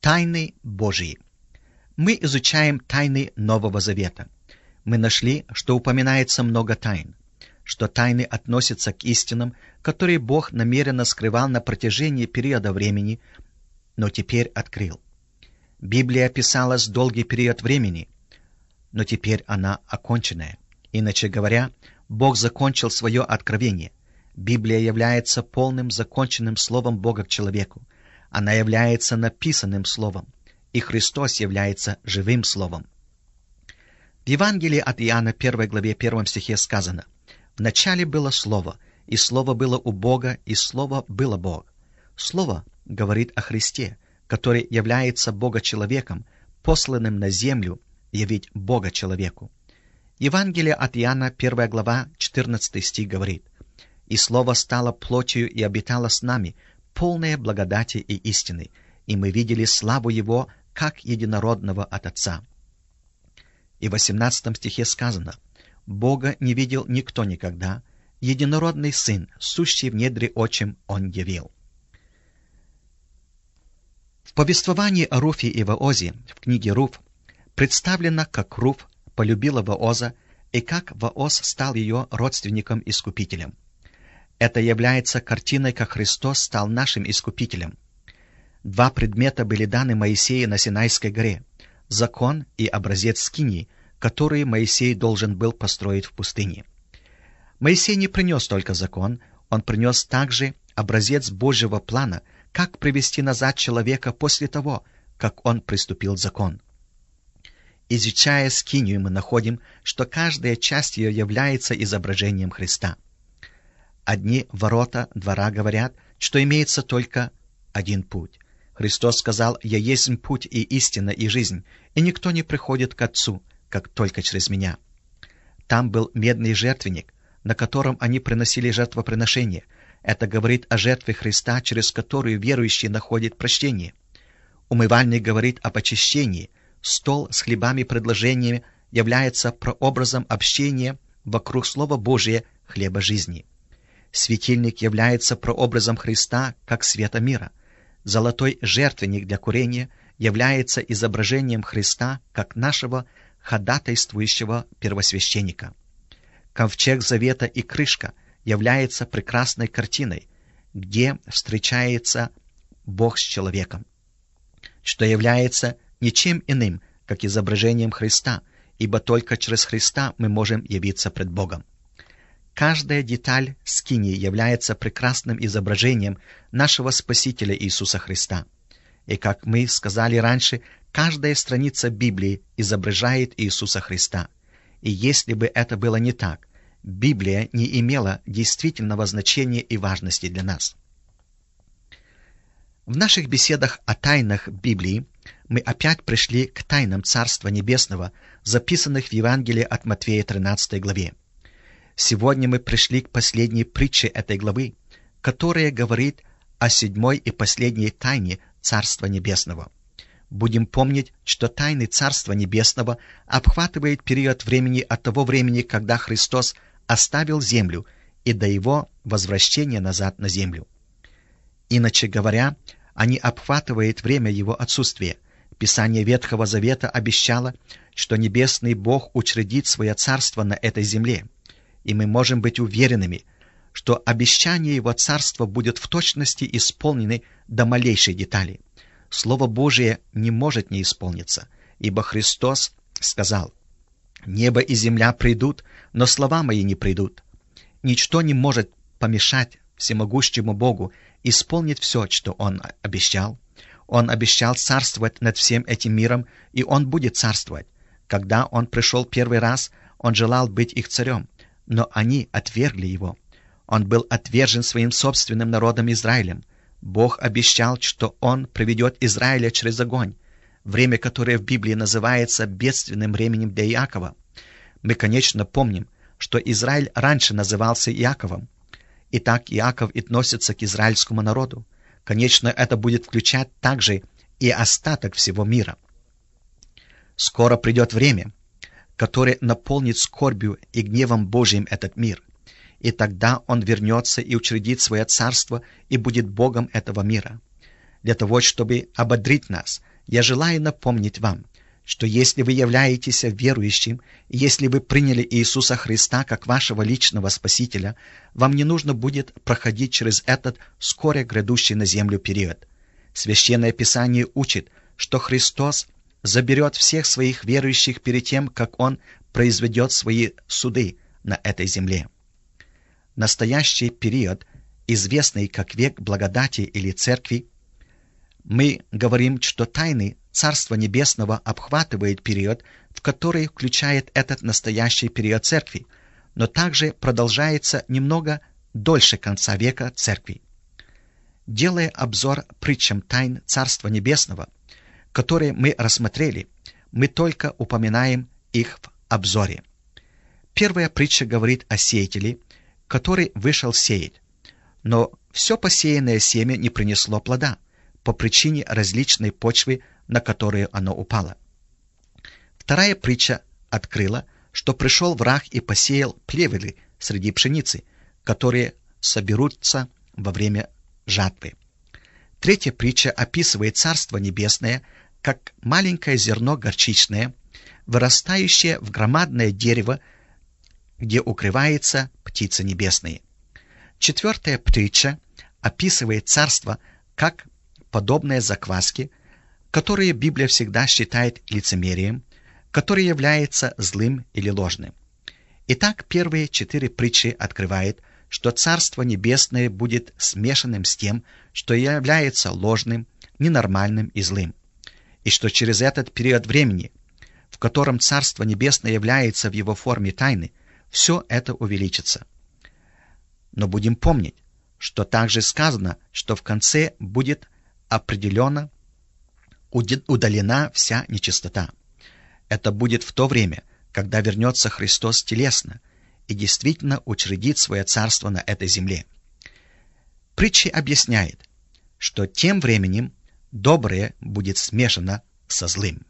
Тайны Божьи. Мы изучаем тайны Нового Завета. Мы нашли, что упоминается много тайн, что тайны относятся к истинам, которые Бог намеренно скрывал на протяжении периода времени, но теперь открыл. Библия писалась долгий период времени, но теперь она оконченная. Иначе говоря, Бог закончил свое откровение. Библия является полным законченным словом Бога к человеку. Она является написанным словом, и Христос является живым словом. В Евангелии от Иоанна 1 главе 1 стихе сказано: «Вначале было Слово, и Слово было у Бога, и Слово было Бог». Слово говорит о Христе, который является Бога-человеком, посланным на землю явить Бога человеку. Евангелие от Иоанна 1 глава 14 стих говорит: «И Слово стало плотью и обитало с нами, полное благодати и истины, и мы видели славу Его, как единородного от Отца». И в 18 стихе сказано: «Бога не видел никто никогда, единородный Сын, сущий в недре отчим, Он явил». В повествовании о Руфе и Воозе в книге Руф представлено, как Руф полюбила Вооза и как Вооз стал ее родственником-искупителем. Это является картиной, как Христос стал нашим искупителем. Два предмета были даны Моисею на Синайской горе: закон и образец скинии, которые Моисей должен был построить в пустыне. Моисей не принес только закон, он принес также образец Божьего плана, как привести назад человека после того, как он приступил закон. Изучая скинию, мы находим, что каждая часть ее является изображением Христа. Одни ворота двора говорят, что имеется только один путь. Христос сказал: «Я есть путь и истина и жизнь, и никто не приходит к Отцу, как только через Меня». Там был медный жертвенник, на котором они приносили жертвоприношение. Это говорит о жертве Христа, через которую верующий находит прощение. Умывальник говорит об очищении. Стол с хлебами-предложениями является прообразом общения вокруг Слова Божия, хлеба жизни. Светильник является прообразом Христа, как света мира. Золотой жертвенник для курения является изображением Христа, как нашего ходатайствующего первосвященника. Ковчег Завета и крышка является прекрасной картиной, где встречается Бог с человеком, что является ничем иным, как изображением Христа, ибо только через Христа мы можем явиться пред Богом. Каждая деталь скинии является прекрасным изображением нашего Спасителя Иисуса Христа. И, как мы сказали раньше, каждая страница Библии изображает Иисуса Христа. И если бы это было не так, Библия не имела действительного значения и важности для нас. В наших беседах о тайнах Библии мы опять пришли к тайнам Царства Небесного, записанных в Евангелии от Матфея 13 главе. Сегодня мы пришли к последней притче этой главы, которая говорит о седьмой и последней тайне Царства Небесного. Будем помнить, что тайны Царства Небесного обхватывает период времени от того времени, когда Христос оставил землю, и до Его возвращения назад на землю. Иначе говоря, они обхватывают время Его отсутствия. Писание Ветхого Завета обещало, что Небесный Бог учредит свое царство на этой земле, и мы можем быть уверенными, что обещание Его царства будет в точности исполнены до малейшей детали. Слово Божие не может не исполниться, ибо Христос сказал: «Небо и земля придут, но слова мои не придут». Ничто не может помешать всемогущему Богу исполнить все, что Он обещал. Он обещал царствовать над всем этим миром, и Он будет царствовать. Когда Он пришел первый раз, Он желал быть их царем, но они отвергли Его. Он был отвержен своим собственным народом Израилем. Бог обещал, что Он приведет Израиля через огонь, время, которое в Библии называется бедственным временем для Иакова. Мы, конечно, помним, что Израиль раньше назывался Иаковом. Итак, Иаков относится к израильскому народу. Конечно, это будет включать также и остаток всего мира. Скоро придет время, которое наполнит скорбью и гневом Божьим этот мир. И тогда Он вернется и учредит свое царство и будет Богом этого мира. Для того, чтобы ободрить нас я желаю напомнить вам, что если вы являетесь верующим, и если вы приняли Иисуса Христа как вашего личного Спасителя, вам не нужно будет проходить через этот вскоре грядущий на землю период. Священное Писание учит, что Христос заберет всех своих верующих перед тем, как Он произведет свои суды на этой земле. Настоящий период, известный как век благодати или церкви, мы говорим, что тайны Царства Небесного обхватывает период, в который включает этот настоящий период церкви, но также продолжается немного дольше конца века церкви. Делая обзор притчам тайн Царства Небесного, которые мы рассмотрели, мы только упоминаем их в обзоре. Первая притча говорит о сеятеле, который вышел сеять, но все посеянное семя не принесло плода по причине различной почвы, на которую оно упало. Вторая притча открыла, что пришел враг и посеял плевелы среди пшеницы, которые соберутся во время жатвы. Третья притча описывает Царство Небесное как маленькое зерно горчичное, вырастающее в громадное дерево, где укрываются птицы небесные. Четвертая притча описывает царство как подобное закваске, которые Библия всегда считает лицемерием, которое является злым или ложным. Итак, первые 4 притчи открывают, что Царство Небесное будет смешанным с тем, что является ложным, ненормальным и злым, и что через этот период времени, в котором Царство Небесное является в его форме тайны, все это увеличится. Но будем помнить, что также сказано, что в конце будет определенно удалена вся нечистота. Это будет в то время, когда вернется Христос телесно и действительно учредит свое царство на этой земле. Притча объясняет, что тем временем доброе будет смешано со злым.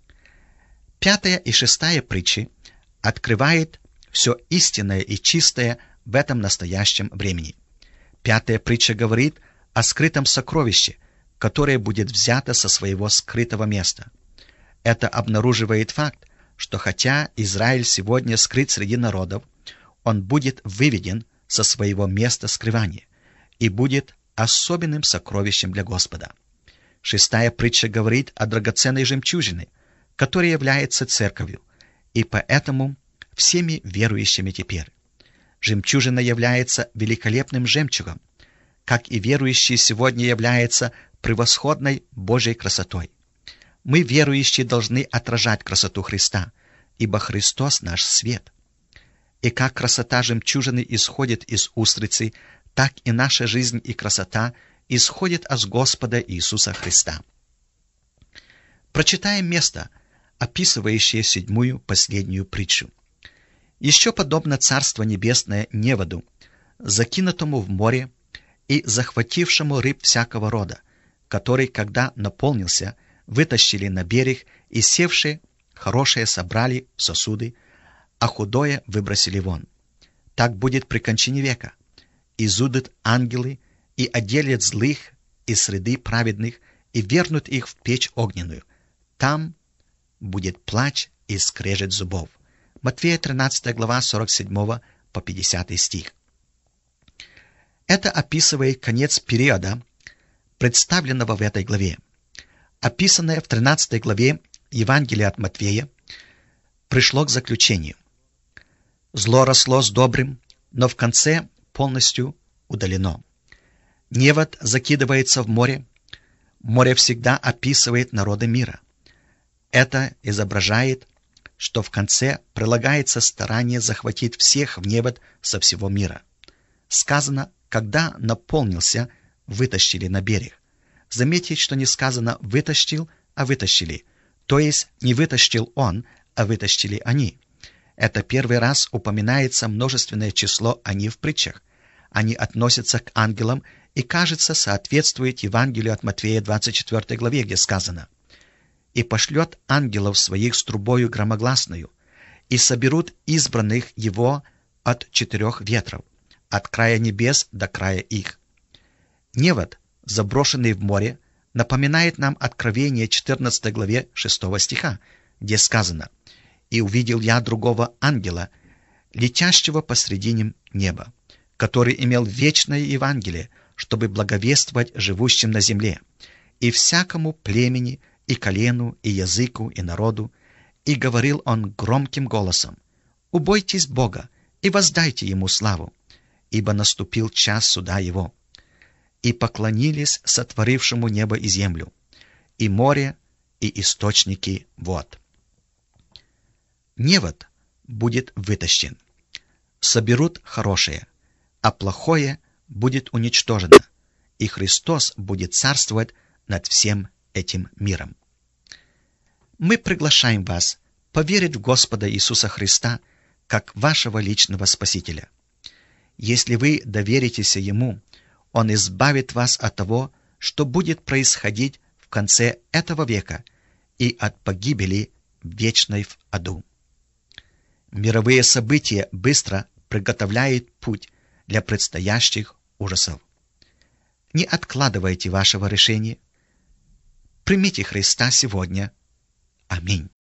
5 и 6 притчи открывает все истинное и чистое в этом настоящем времени. 5 притча говорит о скрытом сокровище, которое будет взято со своего скрытого места. Это обнаруживает факт, что хотя Израиль сегодня скрыт среди народов, он будет выведен со своего места скрывания и будет особенным сокровищем для Господа. 6 притча говорит о драгоценной жемчужине, которая является церковью, и поэтому всеми верующими теперь. Жемчужина является великолепным жемчугом, как и верующий сегодня является превосходной Божьей красотой. Мы, верующие, должны отражать красоту Христа, ибо Христос — наш свет. И как красота жемчужины исходит из устрицы, так и наша жизнь и красота исходит от Господа Иисуса Христа. Прочитаем место, описывающее 7-ю последнюю притчу. Еще подобно Царство Небесное неводу, закинутому в море и захватившему рыб всякого рода, который, когда наполнился, вытащили на берег и севшие хорошее собрали в сосуды, а худое выбросили вон. Так будет при кончине века. Изудят ангелы и отделят злых из среды праведных и вернут их в печь огненную. Там будет плач и скрежет зубов. Матфея 13 глава 47 по 50 стих. Это описывает конец периода, представленного в этой главе. Описанное в 13 главе Евангелия от Матфея пришло к заключению. Зло росло с добрым, но в конце полностью удалено. Невод закидывается в море. Море всегда описывает народы мира. Это изображает, что в конце прилагается старание захватить всех в невод со всего мира. Сказано, когда наполнился, вытащили на берег. Заметьте, что не сказано «вытащил», а «вытащили». То есть не вытащил он, а вытащили они. Это первый раз упоминается множественное число «они» в притчах. Они относятся к ангелам и, кажется, соответствует Евангелию от Матфея 24 главе, где сказано: «И пошлет ангелов своих с трубою громогласною, и соберут избранных его от 4 ветров, от края небес до края их». Невод, заброшенный в море, напоминает нам Откровение 14 главе 6 стиха, где сказано: «И увидел я другого ангела, летящего посредине неба, который имел вечное Евангелие, чтобы благовествовать живущим на земле, и всякому племени, и колену, и языку, и народу, и говорил он громким голосом: убойтесь Бога и воздайте Ему славу, ибо наступил час суда Его. И поклонились сотворившему небо и землю, и море, и источники вод». Невод будет вытащен. Соберут хорошее, а плохое будет уничтожено, и Христос будет царствовать над всем этим миром. Мы приглашаем вас поверить в Господа Иисуса Христа как вашего личного Спасителя. Если вы доверитесь Ему, Он избавит вас от того, что будет происходить в конце этого века, и от погибели вечной в аду. Мировые события быстро приготовляют путь для предстоящих ужасов. Не откладывайте вашего решения. Примите Христа сегодня. Аминь.